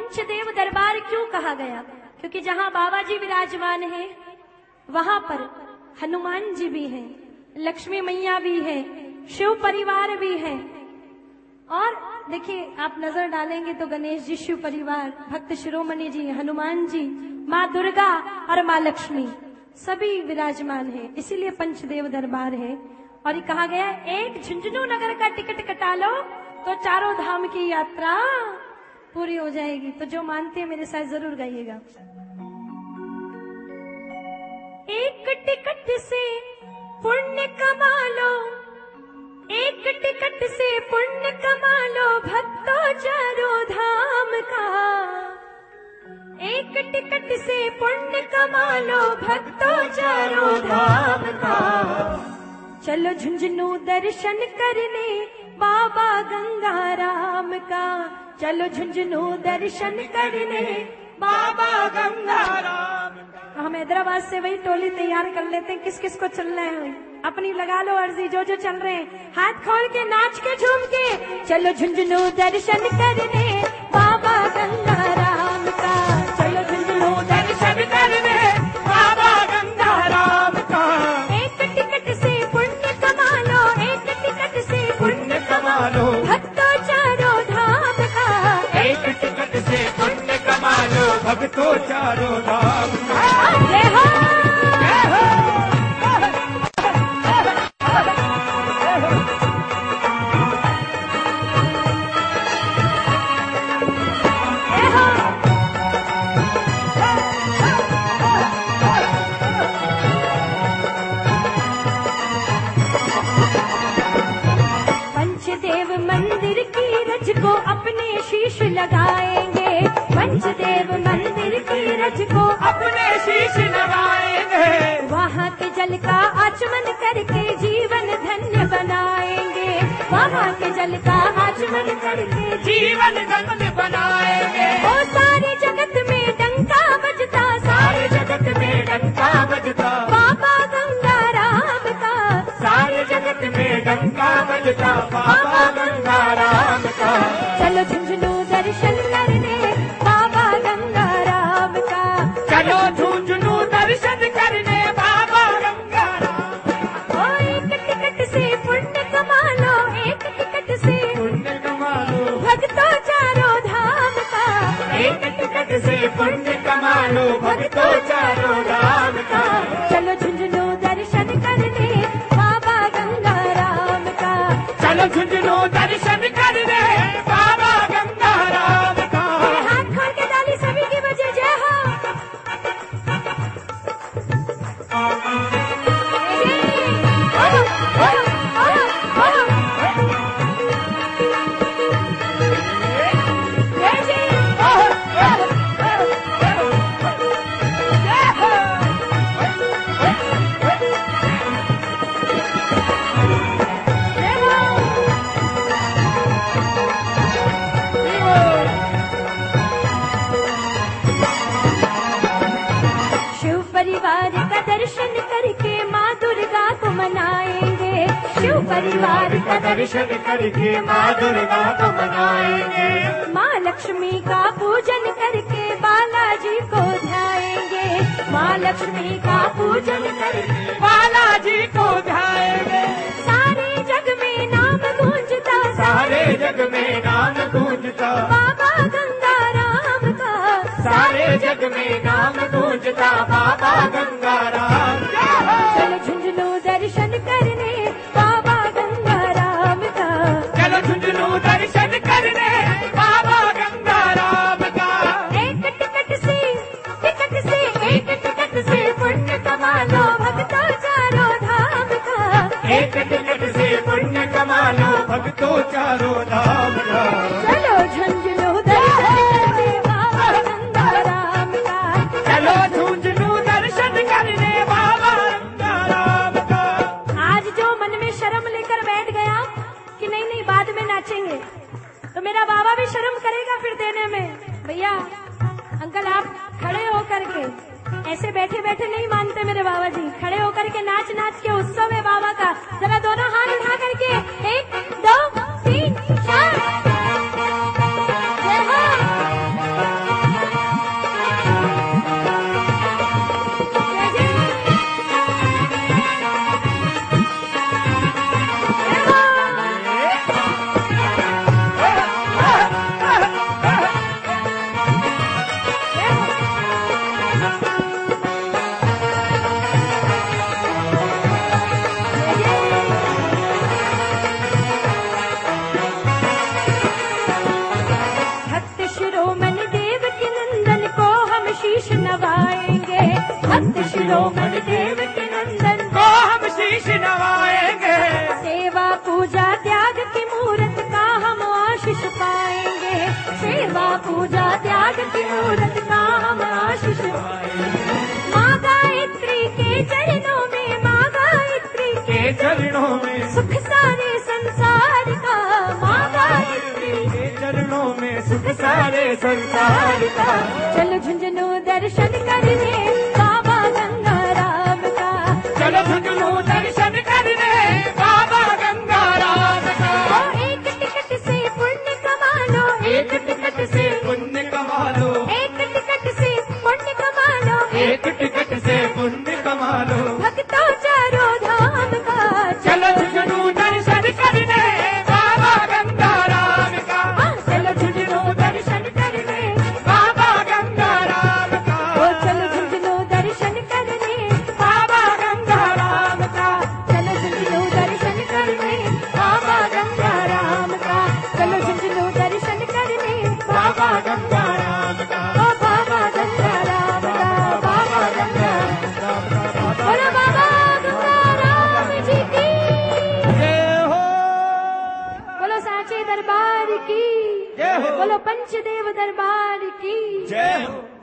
पंचदेव दरबार क्यों कहा गया? क्योंकि जहाँ बाबा जी विराजमान हैं, वहां पर हनुमान जी भी हैं, लक्ष्मी मैया भी है, शिव परिवार भी है। और देखिए, आप नजर डालेंगे तो गणेश जी शिव परिवार, भक्त शिरोमणि जी, हनुमान जी, माँ दुर्गा और माँ लक्ष्मी सभी विराजमान है। इसीलिए पंचदेव दरबार है। और ये कहा गया, एक झुंझुनू नगर का टिकट कटा लो तो चारों धाम की यात्रा पूरी हो जाएगी। तो जो मानते हैं मेरे साथ जरूर गाइएगा। एक टिकट से पुण्य कमा लो, एक टिकट से पुण्य कमा लो भक्तों चारों धाम का, एक टिकट से पुण्य कमा लो भक्तों चारों धाम का। चलो झुंझुनू दर्शन करने बाबा गंगाराम का, चलो झुंझुनू दर्शन करने बाबा गंगाराम का। हम हैदराबाद से वही टोली तैयार कर लेते हैं, किस किस को चलना है अपनी लगा लो अर्जी। जो जो चल रहे हैं हाथ खोल के नाच के झूम के, चलो झुंझुनू दर्शन करने बाबा गंगाराम का, चलो झुंझुनू दर्शन करने बाबा गंगाराम का। एक टिकट से पुण्य कमा लो, एक टिकट से पुण्य कमा लो भक्तों चारों धाम का, एक टिकट से पुण्य कमा लो भक्तों चारों धाम का। जय हो, जय हो। को अपने शीश लगाएंगे, पंचदेव मंदिर की रज को अपने शीश लगाएंगे। वहाँ के जल का आचमन करके जीवन धन्य बनाएंगे, वहाँ के जल का आचमन करके जीवन धन्य बनाएंगे। ओ सारे जगत में डंका बजता, सारे जगत में डंका बजता बाबा गंगाराम का, सारे जगत में डंका बजता बाबा गंगाराम का। चलो झुंझुनू दर्शन करने बाबा गंगाराम का, चलो झुंझुनू दर्शन करने बाबा गंगाराम का। ओ एक टिकट से पुण्य कमा लो, एक टिकट से पुण्य कमा लो भक्तों चारों धाम का, एक टिकट से पुण्य कमा लो भक्तों चारों धाम का। चलो झुंझुनू दर्शन करने बाबा गंगाराम का, चलो झुंझुनू दर्शन करने बाबा गंगाराम का। हाथ खोल के डाली सभी की बजे जय हो। दर्शन करके माँ दुर्गा को मनाएंगे, शिव परिवार का दर्शन करके माँ दुर्गा को मनाएंगे। माँ लक्ष्मी का पूजन करके बालाजी को ध्याएंगे, माँ लक्ष्मी का पूजन करके बालाजी को ध्याएंगे। सारे जग में नाम गूंजता, सारे जग में नाम गूंजता बाबा गंगाराम का, सारे जग में नाम गूंजता बाबा गंगाराम का। चलो झुंझुनू दर्शन करने बाबा गंगाराम का, चलो झुंझुनू दर्शन करने बाबा गंगाराम का। एक टिकट से एक टिकट से पुण्य कमा लो भक्तों चारों धाम का, एक टिकट से पुण्य कमा लो भक्तों चारों धाम का। चलो झुंझुनू दर्शन करने बाबा गंगाराम का, चलो झुंझुनू दर्शन करने बाबा गंगाराम का। आज जो मन में शर्म लेकर बैठ गया कि नहीं नहीं बाद में नाचेंगे, तो मेरा बाबा भी शर्म करेगा फिर देने में। भैया अंकल आप खड़े होकर के, ऐसे बैठे बैठे नहीं मानते मेरे बाबा जी, खड़े होकर के नाच नाच के उत्सव है बाबा का। जरा दोनों हाथ उठा करके 1 2 3 4 जय हो। सेवा पूजा त्याग की मूरत का हम आशीष माँ गायत्री के चरणों में, माँ गायत्री के चरणों में सुख सारे संसार का, माँ गायत्री के चरणों में सुख सारे संसार का। चलो झुंझुनू दर्शन करने बाबा गंगा राम का, चलो झुंझुनू दर्शन करने बाबा गंगा राम का। ओ एक टिकट से पुण्य कमा लो, एक टिकट से पुण्य कमा लो, एक टिकट से पुण्य कमा लो, एक टिकट से पुण्य कमा लो। भक्तों चारों धाम का, चलो झुंझुनू दर्शन करने बाबा गंगा राम का। चलो झुंझुनू दर्शन करने, बाबा गंगा राम का। ओ चलो झुंझुनू दर्शन करने, बाबा गंगा राम का। चलो झुंझुनू दर्शन करने बाबा गंगा राम का, चलो झुंझुनू दर्शन करने बाबा गंगा राम का। ओ बाबा गंगा राम का, बाबा गंगा बोलो बाबा गंगा राम जी की, जय हो, बोलो साचे दरबार की, जय हो। बोलो पंचदेव दरबार की। जय हो।